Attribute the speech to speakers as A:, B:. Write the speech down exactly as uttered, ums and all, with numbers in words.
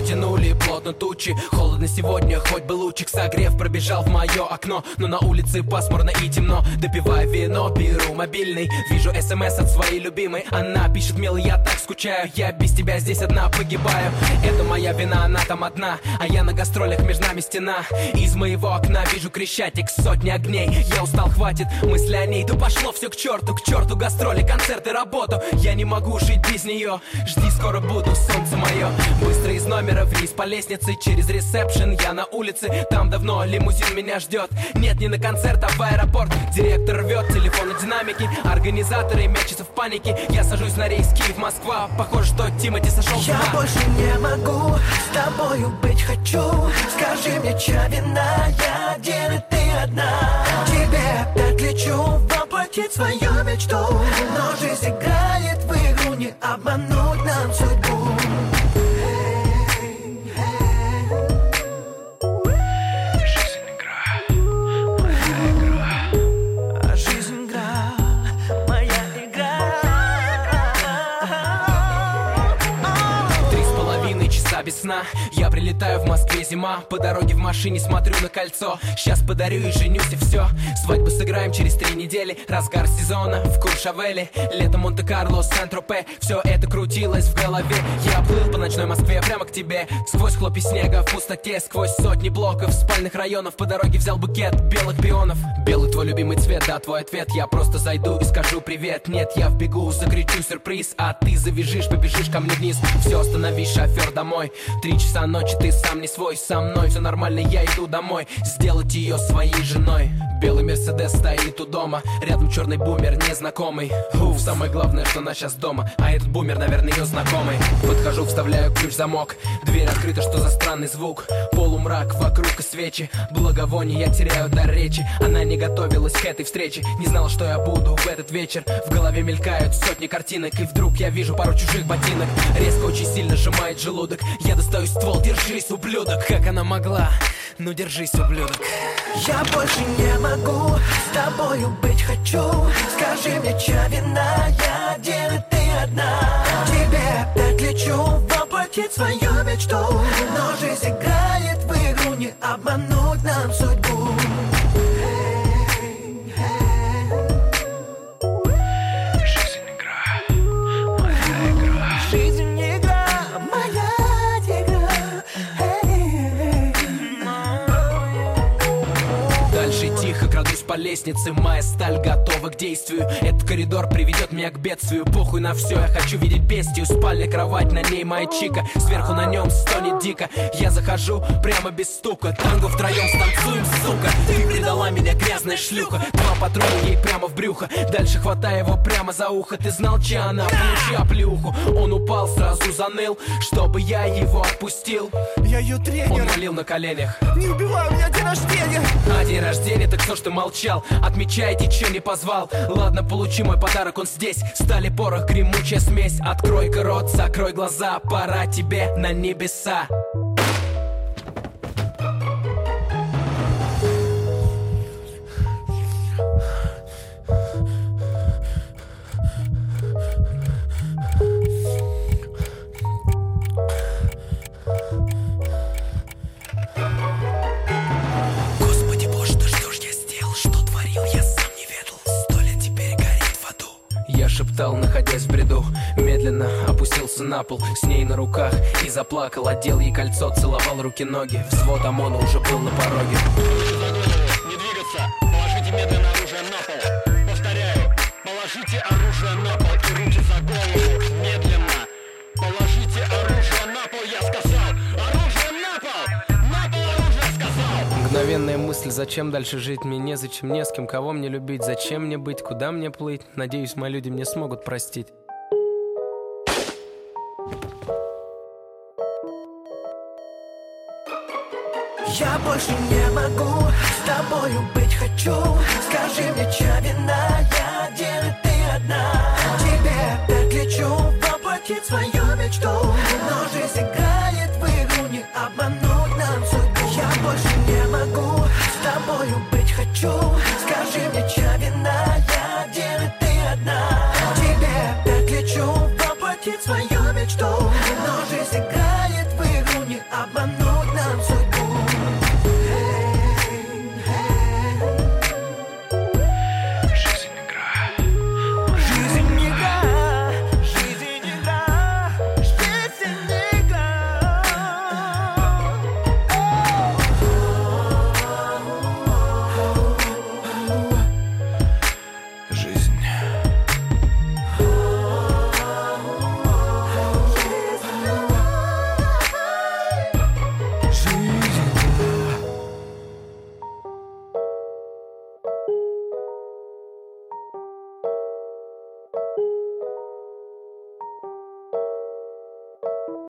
A: затянули плотно тучи. Холодно сегодня, хоть бы лучик согрев пробежал в мое окно. Но на улице пасмурно и темно. Допиваю вино, беру мобильный, вижу смс от своей любимой. Она пишет: милый, я так скучаю, я без тебя здесь одна погибаю. Это моя вина, она там одна, а я на гастролях, между нами стена. Из моего окна вижу Крещатик, сотни огней. Я устал, хватит мысли о ней. Да пошло все к черту, к черту гастроли, концерты, работу. Я не могу жить без нее. Жди, скоро буду, солнце мое. Быстро из номера вниз по лестнице, через ресепшн я на улице. Там давно лимузин меня ждет. Нет, не на концерт, а в аэропорт. Директор рвет телефон и динамики. Организаторы мечутся в панике. Я сажусь на рейс Киев-Москва. Похоже, что Тимати сошел с ума.
B: Я больше не могу с тобою быть, хочу. Скажи мне, чья вина, я один и ты одна. Тебе так лечу воплотить свою мечту. Но жизнь играет в игру, не обмануть нам судьбу.
A: Без сна, я прилетаю в Москве, зима. По дороге в машине смотрю на кольцо. Сейчас подарю и женюсь, и все. Свадьбу сыграем через три недели. Разгар сезона в Куршавеле. Лето Монте-Карло, Сент-Тропе. Все это крутилось в голове. Я плыл по ночной Москве прямо к тебе. Сквозь хлопья снега в пустоте. Сквозь сотни блоков спальных районов. По дороге взял букет белых пионов. Белый твой любимый цвет, да, твой ответ. Я просто зайду и скажу привет. Нет, я вбегу, закричу сюрприз. А ты завяжешь, побежишь ко мне вниз. Все, остановись, шофер, домой. Три часа ночи, ты сам не свой. Со мной все нормально, я иду домой. Сделать ее своей женой. Белый Мерседес стоит у дома. Рядом черный бумер незнакомый. Уф, самое главное, что она сейчас дома. А этот бумер, наверное, ее знакомый. Подхожу, вставляю ключ в замок. Дверь открыта, что за странный звук. Полумрак, вокруг и свечи. Благовоние, я теряю дар речи. Она не готовилась к этой встрече. Не знала, что я буду в этот вечер. В голове мелькают сотни картинок. И вдруг я вижу пару чужих ботинок. Резко очень сильно сжимает желудок. Я достаю ствол, держись, ублюдок. Как она могла? Ну держись, ублюдок.
B: Я больше не могу с тобою быть, хочу. Скажи мне, чья вина, я один и ты одна. Тебе так лечу воплотить свою мечту. Но жизнь играет в игру, не обмануть нам судьбу.
A: По лестнице, моя сталь готова к действию. Этот коридор приведет меня к бедствию. Похуй на все, я хочу видеть бестию. Спальня, кровать, на ней моя чика. Сверху на нем стонет дико. Я захожу прямо без стука. Танго втроем станцуем, сука. Ты предала меня, грязная шлюха. Два патрона ей прямо в брюхо. Дальше хватая его прямо за ухо. Ты знал, чья она? Получи оплюху. Он упал, сразу заныл, чтобы я его отпустил.
B: Я ее тренер.
A: Он молил на коленях:
B: не убивай, у меня день рождения.
A: А день рождения, так что ж ты молчал? Отмечайте, чем не позвал. Ладно, получи мой подарок, он здесь. Стали, порох, гремучая смесь. Открой-ка рот, закрой глаза. Пора тебе на небеса. Шептал, находясь в бреду. Медленно опустился на пол, с ней на руках, и заплакал. Одел ей кольцо, целовал руки-ноги. Взвод ОМОНа уже был на пороге.
C: Не двигаться, положите медленно оружие на пол. Повторяю, положите оружие на пол и руки за голову. Медленно положите оружие на пол, я сказал. Оружие на пол! На пол оружие сказал!
A: Мгновенная мысль: зачем дальше жить? Мне незачем, не с кем, кого мне любить. Зачем мне быть, куда мне плыть? Надеюсь, мои люди мне смогут простить.
B: Я больше не могу с тобою быть, хочу. Скажи мне, чья вина, я один и ты одна. Тебе так лечу воплотить свою мечту. Но жизнь играет в игру, не обмануть нам судьбу. Я больше не могу с тобою быть, хочу.